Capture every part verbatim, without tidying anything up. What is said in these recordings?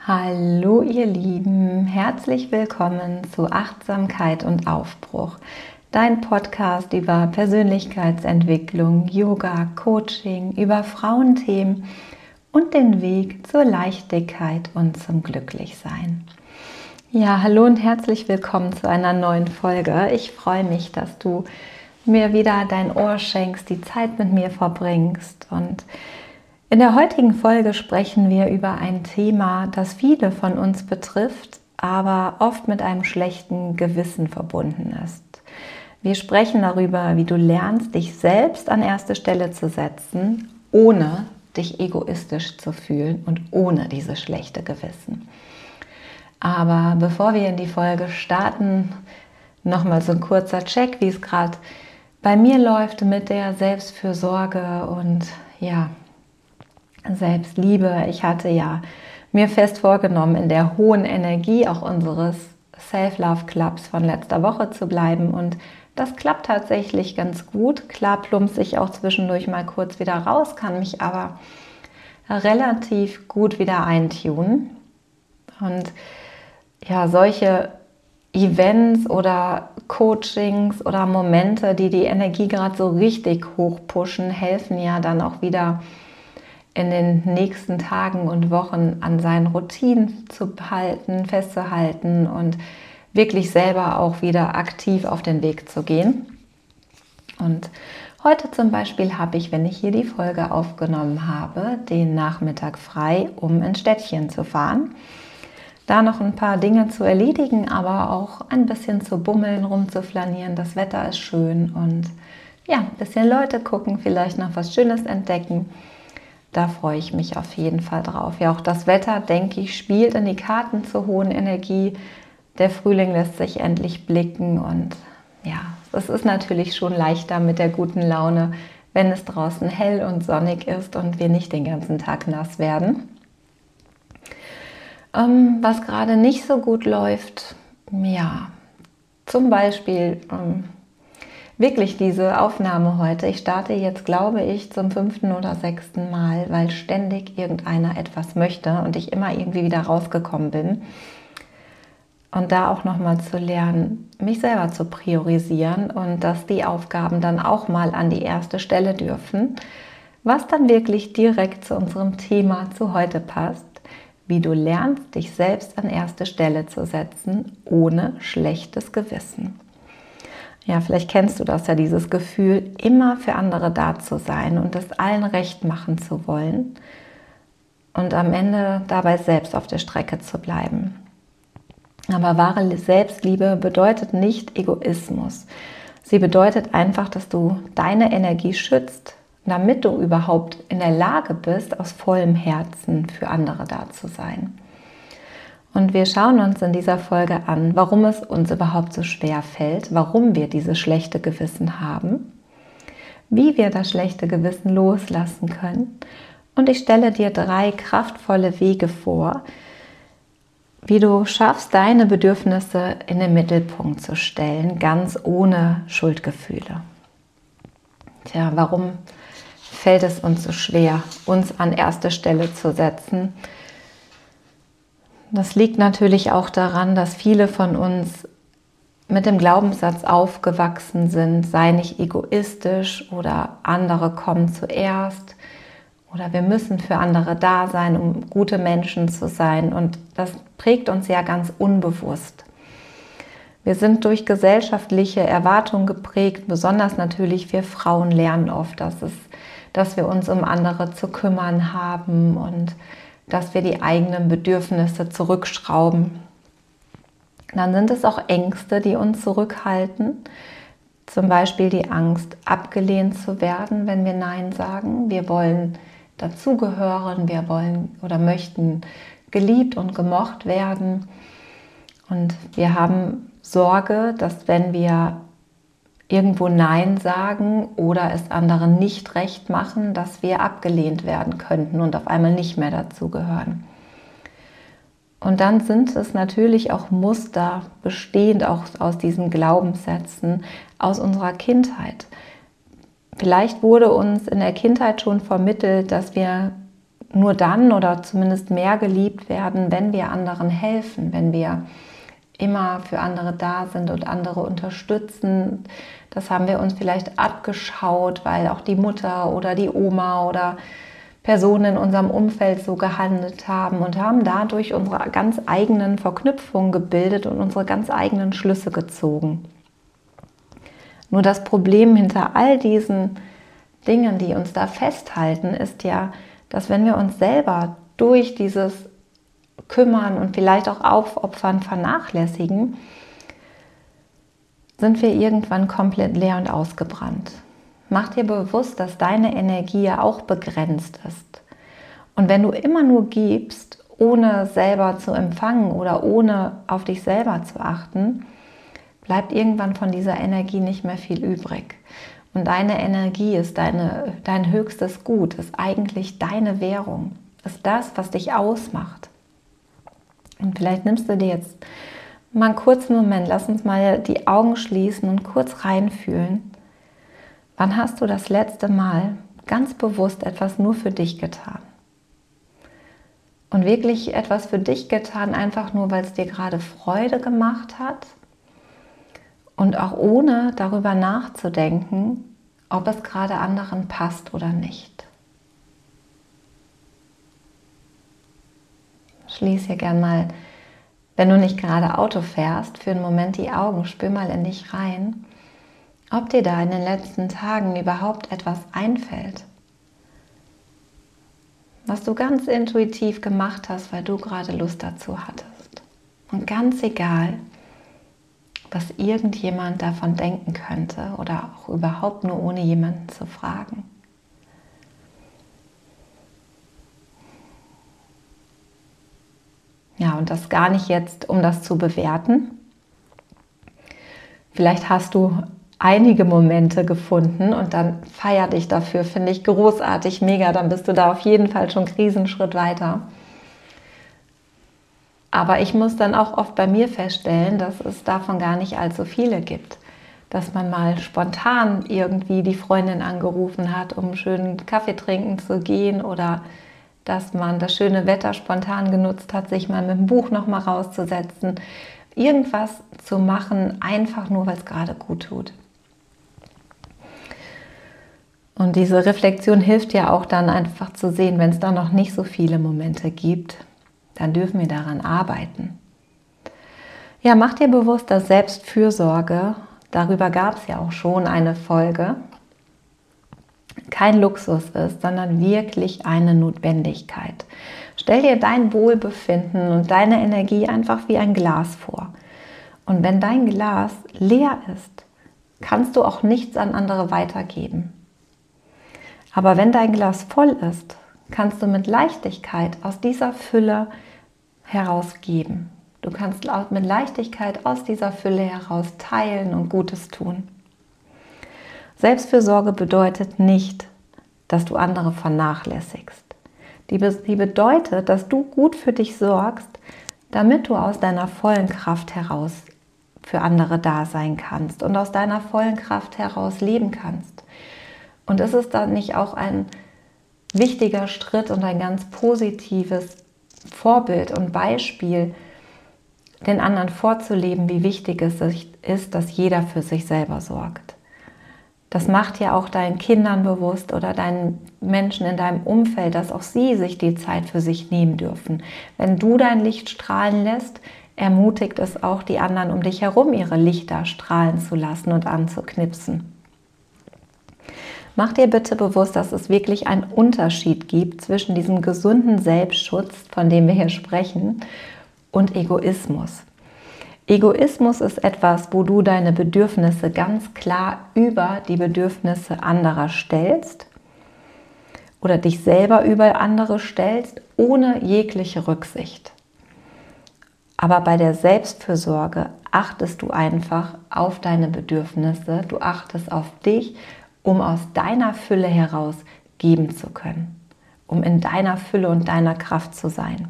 Hallo ihr Lieben, herzlich willkommen zu Achtsamkeit und Aufbruch, dein Podcast über Persönlichkeitsentwicklung, Yoga, Coaching, über Frauenthemen und den Weg zur Leichtigkeit und zum Glücklichsein. Ja, hallo und herzlich willkommen zu einer neuen Folge. Ich freue mich, dass du mir wieder dein Ohr schenkst, die Zeit mit mir verbringst. Und in der heutigen Folge sprechen wir über ein Thema, das viele von uns betrifft, aber oft mit einem schlechten Gewissen verbunden ist. Wir sprechen darüber, wie du lernst, dich selbst an erste Stelle zu setzen, ohne dich egoistisch zu fühlen und ohne dieses schlechte Gewissen. Aber bevor wir in die Folge starten, nochmal so ein kurzer Check, wie es gerade bei mir läuft mit der Selbstfürsorge und ja, Selbstliebe. Ich hatte ja mir fest vorgenommen, in der hohen Energie auch unseres Self-Love-Clubs von letzter Woche zu bleiben und das klappt tatsächlich ganz gut. Klar plumpse ich auch zwischendurch mal kurz wieder raus, kann mich aber relativ gut wieder eintunen. Und ja, solche Events oder Coachings oder Momente, die die Energie gerade so richtig hochpushen, helfen ja dann auch wieder in den nächsten Tagen und Wochen an seinen Routinen zu halten, festzuhalten und wirklich selber auch wieder aktiv auf den Weg zu gehen. Und heute zum Beispiel habe ich, wenn ich hier die Folge aufgenommen habe, den Nachmittag frei, um ins Städtchen zu fahren. Da noch ein paar Dinge zu erledigen, aber auch ein bisschen zu bummeln, rumzuflanieren. Das Wetter ist schön und ja, ein bisschen Leute gucken, vielleicht noch was Schönes entdecken. Da freue ich mich auf jeden Fall drauf. Ja, auch das Wetter, denke ich, spielt in die Karten zur hohen Energie. Der Frühling lässt sich endlich blicken und ja, es ist natürlich schon leichter mit der guten Laune, wenn es draußen hell und sonnig ist und wir nicht den ganzen Tag nass werden. Ähm, was gerade nicht so gut läuft, ja, zum Beispiel ähm, wirklich diese Aufnahme heute. Ich starte jetzt, glaube ich, zum fünften oder sechsten Mal, weil ständig irgendeiner etwas möchte und ich immer irgendwie wieder rausgekommen bin. Und da auch nochmal zu lernen, mich selber zu priorisieren und dass die Aufgaben dann auch mal an die erste Stelle dürfen, was dann wirklich direkt zu unserem Thema zu heute passt, wie du lernst, dich selbst an erste Stelle zu setzen, ohne schlechtes Gewissen. Ja, vielleicht kennst du das ja, dieses Gefühl, immer für andere da zu sein und es allen recht machen zu wollen und am Ende dabei selbst auf der Strecke zu bleiben. Aber wahre Selbstliebe bedeutet nicht Egoismus. Sie bedeutet einfach, dass du deine Energie schützt, damit du überhaupt in der Lage bist, aus vollem Herzen für andere da zu sein. Und wir schauen uns in dieser Folge an, warum es uns überhaupt so schwer fällt, warum wir dieses schlechte Gewissen haben, wie wir das schlechte Gewissen loslassen können. Und ich stelle dir drei kraftvolle Wege vor, wie du schaffst, deine Bedürfnisse in den Mittelpunkt zu stellen, ganz ohne Schuldgefühle. Tja, warum fällt es uns so schwer, uns an erste Stelle zu setzen? Das liegt natürlich auch daran, dass viele von uns mit dem Glaubenssatz aufgewachsen sind, sei nicht egoistisch oder andere kommen zuerst oder wir müssen für andere da sein, um gute Menschen zu sein. Und das prägt uns ja ganz unbewusst. Wir sind durch gesellschaftliche Erwartungen geprägt, besonders natürlich wir Frauen lernen oft, dass, es, dass wir uns um andere zu kümmern haben und dass wir die eigenen Bedürfnisse zurückschrauben. Dann sind es auch Ängste, die uns zurückhalten. Zum Beispiel die Angst, abgelehnt zu werden, wenn wir Nein sagen. Wir wollen dazugehören, wir wollen oder möchten geliebt und gemocht werden. Und wir haben Sorge, dass wenn wir irgendwo Nein sagen oder es anderen nicht recht machen, dass wir abgelehnt werden könnten und auf einmal nicht mehr dazugehören. Und dann sind es natürlich auch Muster, bestehend auch aus diesen Glaubenssätzen aus unserer Kindheit. Vielleicht wurde uns in der Kindheit schon vermittelt, dass wir nur dann oder zumindest mehr geliebt werden, wenn wir anderen helfen, wenn wir immer für andere da sind und andere unterstützen. Das haben wir uns vielleicht abgeschaut, weil auch die Mutter oder die Oma oder Personen in unserem Umfeld so gehandelt haben und haben dadurch unsere ganz eigenen Verknüpfungen gebildet und unsere ganz eigenen Schlüsse gezogen. Nur das Problem hinter all diesen Dingen, die uns da festhalten, ist ja, dass wenn wir uns selber durch dieses Kümmern und vielleicht auch Aufopfern vernachlässigen, sind wir irgendwann komplett leer und ausgebrannt. Mach dir bewusst, dass deine Energie ja auch begrenzt ist. Und wenn du immer nur gibst, ohne selber zu empfangen oder ohne auf dich selber zu achten, bleibt irgendwann von dieser Energie nicht mehr viel übrig. Und deine Energie ist deine, dein höchstes Gut, ist eigentlich deine Währung, ist das, was dich ausmacht. Und vielleicht nimmst du dir jetzt mal einen kurzen Moment, lass uns mal die Augen schließen und kurz reinfühlen. Wann hast du das letzte Mal ganz bewusst etwas nur für dich getan? Und wirklich etwas für dich getan, einfach nur, weil es dir gerade Freude gemacht hat und auch ohne darüber nachzudenken, ob es gerade anderen passt oder nicht. Schließ hier gern mal, wenn du nicht gerade Auto fährst, für einen Moment die Augen, spür mal in dich rein, ob dir da in den letzten Tagen überhaupt etwas einfällt, was du ganz intuitiv gemacht hast, weil du gerade Lust dazu hattest. Und ganz egal, was irgendjemand davon denken könnte oder auch überhaupt nur ohne jemanden zu fragen. Ja, und das gar nicht jetzt, um das zu bewerten. Vielleicht hast du einige Momente gefunden und dann feier dich dafür, finde ich großartig, mega, dann bist du da auf jeden Fall schon einen Riesenschritt weiter. Aber ich muss dann auch oft bei mir feststellen, dass es davon gar nicht allzu viele gibt. Dass man mal spontan irgendwie die Freundin angerufen hat, um einen schönen Kaffee trinken zu gehen, oder dass man das schöne Wetter spontan genutzt hat, sich mal mit dem Buch noch mal rauszusetzen. Irgendwas zu machen, einfach nur, weil es gerade gut tut. Und diese Reflexion hilft ja auch dann einfach zu sehen, wenn es da noch nicht so viele Momente gibt, dann dürfen wir daran arbeiten. Ja, mach dir bewusst, dass Selbstfürsorge, darüber gab es ja auch schon eine Folge, kein Luxus ist, sondern wirklich eine Notwendigkeit. Stell dir dein Wohlbefinden und deine Energie einfach wie ein Glas vor. Und wenn dein Glas leer ist, kannst du auch nichts an andere weitergeben. Aber wenn dein Glas voll ist, kannst du mit Leichtigkeit aus dieser Fülle herausgeben. Du kannst mit Leichtigkeit aus dieser Fülle heraus teilen und Gutes tun. Selbstfürsorge bedeutet nicht, dass du andere vernachlässigst. Die bedeutet, dass du gut für dich sorgst, damit du aus deiner vollen Kraft heraus für andere da sein kannst und aus deiner vollen Kraft heraus leben kannst. Und ist es dann nicht auch ein wichtiger Schritt und ein ganz positives Vorbild und Beispiel, den anderen vorzuleben, wie wichtig es ist, dass jeder für sich selber sorgt? Das macht ja auch deinen Kindern bewusst oder deinen Menschen in deinem Umfeld, dass auch sie sich die Zeit für sich nehmen dürfen. Wenn du dein Licht strahlen lässt, ermutigt es auch die anderen um dich herum, ihre Lichter strahlen zu lassen und anzuknipsen. Mach dir bitte bewusst, dass es wirklich einen Unterschied gibt zwischen diesem gesunden Selbstschutz, von dem wir hier sprechen, und Egoismus. Egoismus ist etwas, wo du deine Bedürfnisse ganz klar über die Bedürfnisse anderer stellst oder dich selber über andere stellst, ohne jegliche Rücksicht. Aber bei der Selbstfürsorge achtest du einfach auf deine Bedürfnisse, du achtest auf dich, um aus deiner Fülle heraus geben zu können, um in deiner Fülle und deiner Kraft zu sein.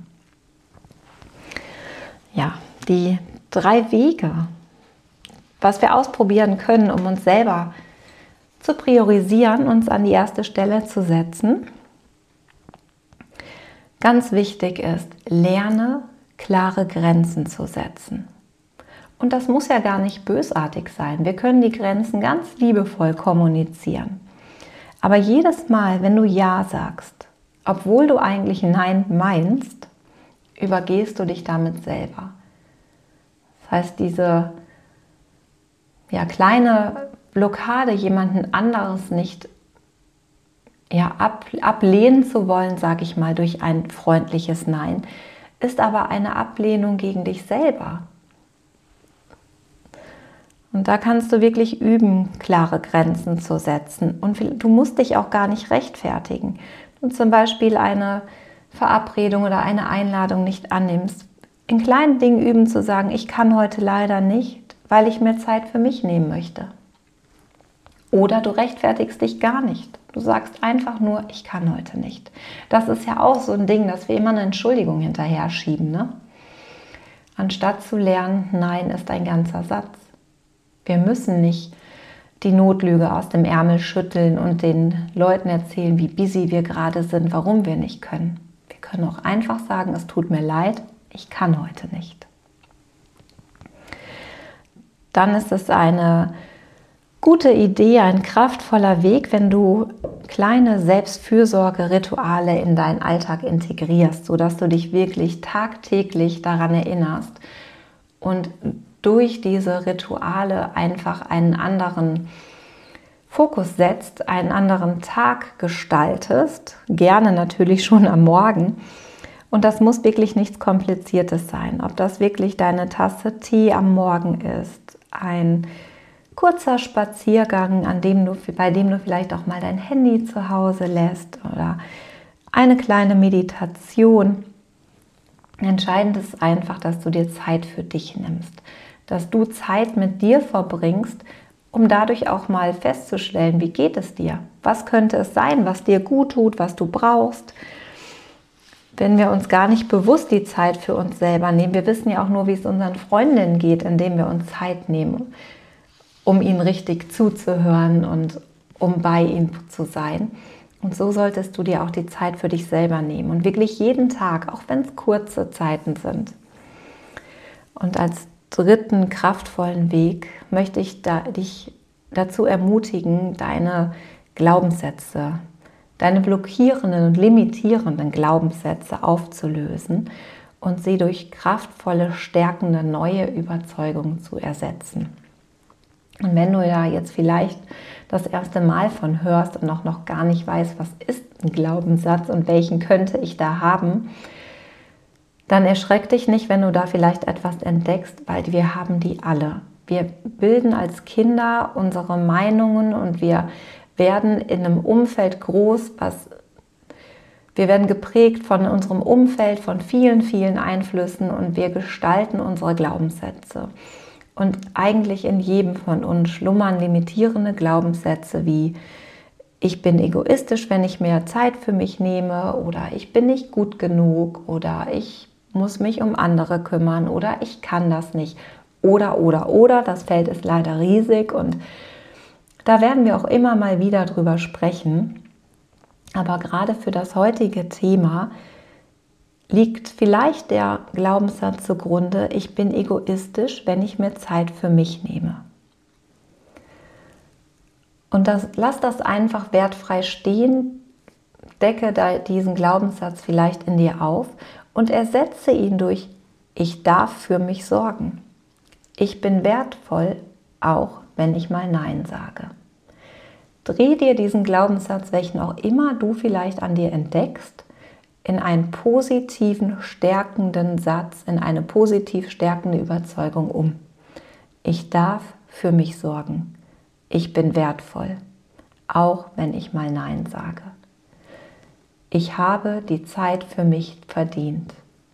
Ja, die drei Wege, was wir ausprobieren können, um uns selber zu priorisieren, uns an die erste Stelle zu setzen. ganz wichtig ist, lerne klare Grenzen zu setzen. Und das muss ja gar nicht bösartig sein. Wir können die Grenzen ganz liebevoll kommunizieren. Aber jedes Mal, wenn du Ja sagst, obwohl du eigentlich Nein meinst, übergehst du dich damit selber. Das heißt, diese ja, kleine Blockade, jemanden anderes nicht ja, ab, ablehnen zu wollen, sage ich mal, durch ein freundliches Nein, ist aber eine Ablehnung gegen dich selber. Und da kannst du wirklich üben, klare Grenzen zu setzen. Und du musst dich auch gar nicht rechtfertigen. Wenn du zum Beispiel eine Verabredung oder eine Einladung nicht annimmst, in kleinen Dingen üben zu sagen, ich kann heute leider nicht, weil ich mir Zeit für mich nehmen möchte. Oder du rechtfertigst dich gar nicht. Du sagst einfach nur, ich kann heute nicht. Das ist ja auch so ein Ding, dass wir immer eine Entschuldigung hinterher schieben, ne? Anstatt zu lernen, nein ist ein ganzer Satz. Wir müssen nicht die Notlüge aus dem Ärmel schütteln und den Leuten erzählen, wie busy wir gerade sind, warum wir nicht können. Wir können auch einfach sagen, es tut mir leid, ich kann heute nicht. Dann ist es eine gute Idee, ein kraftvoller Weg, wenn du kleine Selbstfürsorge-Rituale in deinen Alltag integrierst, sodass du dich wirklich tagtäglich daran erinnerst und durch diese Rituale einfach einen anderen Fokus setzt, einen anderen Tag gestaltest, gerne natürlich schon am Morgen. Und das muss wirklich nichts Kompliziertes sein. Ob das wirklich deine Tasse Tee am Morgen ist, ein kurzer Spaziergang, an dem du, bei dem du vielleicht auch mal dein Handy zu Hause lässt oder eine kleine Meditation. Entscheidend ist einfach, dass du dir Zeit für dich nimmst, dass du Zeit mit dir verbringst, um dadurch auch mal festzustellen, wie geht es dir? Was könnte es sein, was dir gut tut, was du brauchst? Wenn wir uns gar nicht bewusst die Zeit für uns selber nehmen, wir wissen ja auch nur, wie es unseren Freundinnen geht, indem wir uns Zeit nehmen, um ihnen richtig zuzuhören und um bei ihnen zu sein. Und so solltest du dir auch die Zeit für dich selber nehmen und wirklich jeden Tag, auch wenn es kurze Zeiten sind. Und als dritten kraftvollen Weg möchte ich da, dich dazu ermutigen, deine Glaubenssätze, deine blockierenden und limitierenden Glaubenssätze aufzulösen und sie durch kraftvolle, stärkende, neue Überzeugungen zu ersetzen. Und wenn du ja jetzt vielleicht das erste Mal von hörst und auch noch gar nicht weißt, was ist ein Glaubenssatz und welchen könnte ich da haben, dann erschreck dich nicht, wenn du da vielleicht etwas entdeckst, weil wir haben die alle. Wir bilden als Kinder unsere Meinungen und wir werden in einem Umfeld groß, was wir werden geprägt von unserem Umfeld, von vielen, vielen Einflüssen und wir gestalten unsere Glaubenssätze. Und eigentlich in jedem von uns schlummern limitierende Glaubenssätze wie ich bin egoistisch, wenn ich mehr Zeit für mich nehme oder ich bin nicht gut genug oder ich muss mich um andere kümmern oder ich kann das nicht oder, oder, oder. Das Feld ist leider riesig und da werden wir auch immer mal wieder drüber sprechen. Aber gerade für das heutige Thema liegt vielleicht der Glaubenssatz zugrunde, ich bin egoistisch, wenn ich mir Zeit für mich nehme. Und das, lass das einfach wertfrei stehen, decke da diesen Glaubenssatz vielleicht in dir auf und ersetze ihn durch ich darf für mich sorgen. Ich bin wertvoll, auch wenn ich mal Nein sage. Dreh dir diesen Glaubenssatz, welchen auch immer du vielleicht an dir entdeckst, in einen positiven, stärkenden Satz, in eine positiv stärkende Überzeugung um. Ich darf für mich sorgen. Ich bin wertvoll, auch wenn ich mal Nein sage. Ich habe die Zeit für mich verdient.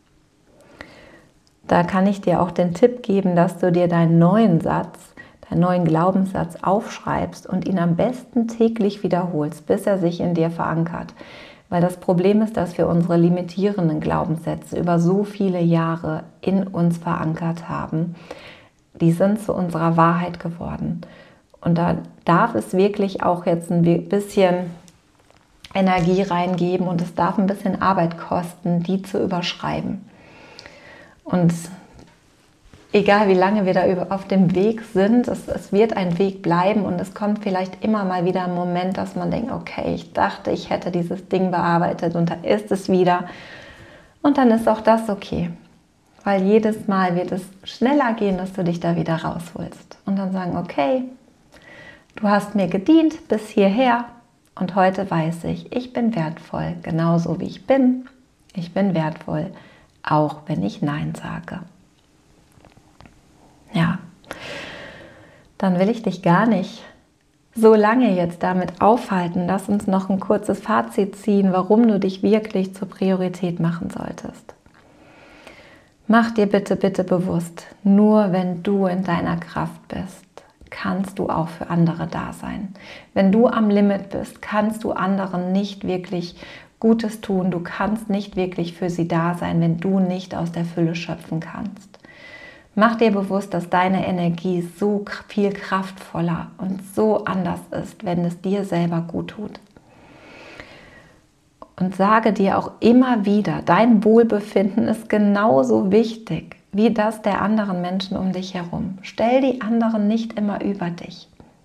Da kann ich dir auch den Tipp geben, dass du dir deinen neuen Satz, deinen neuen Glaubenssatz aufschreibst und ihn am besten täglich wiederholst, bis er sich in dir verankert. Weil das Problem ist, dass wir unsere limitierenden Glaubenssätze über so viele Jahre in uns verankert haben. Die sind zu unserer Wahrheit geworden. Und da darf es wirklich auch jetzt ein bisschen Energie reingeben und es darf ein bisschen Arbeit kosten, die zu überschreiben. Und egal wie lange wir da auf dem Weg sind, es, es wird ein Weg bleiben und es kommt vielleicht immer mal wieder ein Moment, dass man denkt, okay, ich dachte, ich hätte dieses Ding bearbeitet und da ist es wieder. Und dann ist auch das okay, weil jedes Mal wird es schneller gehen, dass du dich da wieder rausholst. Und dann sagen, okay, du hast mir gedient bis hierher und heute weiß ich, ich bin wertvoll, genauso wie ich bin. Ich bin wertvoll, auch wenn ich Nein sage. Ja, dann will ich dich gar nicht so lange jetzt damit aufhalten. Lass uns noch ein kurzes Fazit ziehen, warum du dich wirklich zur Priorität machen solltest. Mach dir bitte, bitte bewusst, nur wenn du in deiner Kraft bist, kannst du auch für andere da sein. Wenn du am Limit bist, kannst du anderen nicht wirklich Gutes tun. Du kannst nicht wirklich für sie da sein, wenn du nicht aus der Fülle schöpfen kannst. Mach dir bewusst, dass deine Energie so viel kraftvoller und so anders ist, wenn es dir selber gut tut. Und sage dir auch immer wieder, dein Wohlbefinden ist genauso wichtig wie das der anderen Menschen um dich herum. Stell die anderen nicht immer über dich.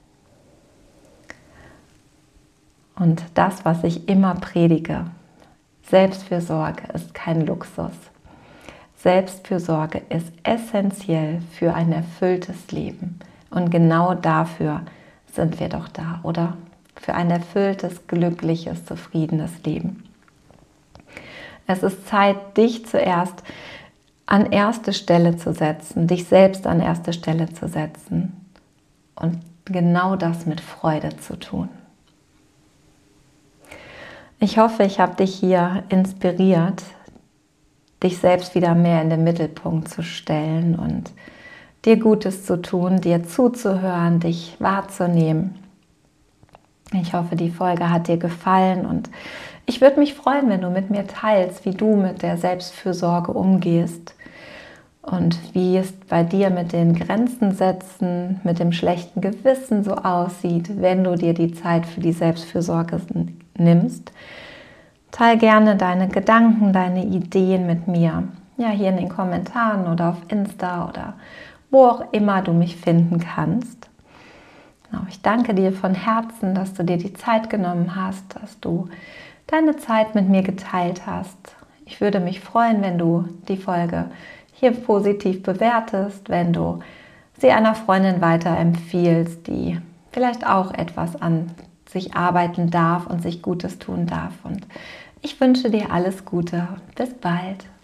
Und das, was ich immer predige, Selbstfürsorge ist kein Luxus. Selbstfürsorge ist essentiell für ein erfülltes Leben. Und genau dafür sind wir doch da, oder? Für ein erfülltes, glückliches, zufriedenes Leben. Es ist Zeit, dich zuerst an erste Stelle zu setzen, dich selbst an erste Stelle zu setzen und genau das mit Freude zu tun. Ich hoffe, ich habe dich hier inspiriert, dich selbst wieder mehr in den Mittelpunkt zu stellen und dir Gutes zu tun, dir zuzuhören, dich wahrzunehmen. Ich hoffe, die Folge hat dir gefallen und ich würde mich freuen, wenn du mit mir teilst, wie du mit der Selbstfürsorge umgehst und wie es bei dir mit den Grenzen setzen, mit dem schlechten Gewissen so aussieht, wenn du dir die Zeit für die Selbstfürsorge nimmst. Teil gerne deine Gedanken, deine Ideen mit mir. Ja, hier in den Kommentaren oder auf Insta oder wo auch immer du mich finden kannst. Ich danke dir von Herzen, dass du dir die Zeit genommen hast, dass du deine Zeit mit mir geteilt hast. Ich würde mich freuen, wenn du die Folge hier positiv bewertest, wenn du sie einer Freundin weiterempfiehlst, die vielleicht auch etwas an sich arbeiten darf und sich Gutes tun darf. Und ich wünsche dir alles Gute und bis bald.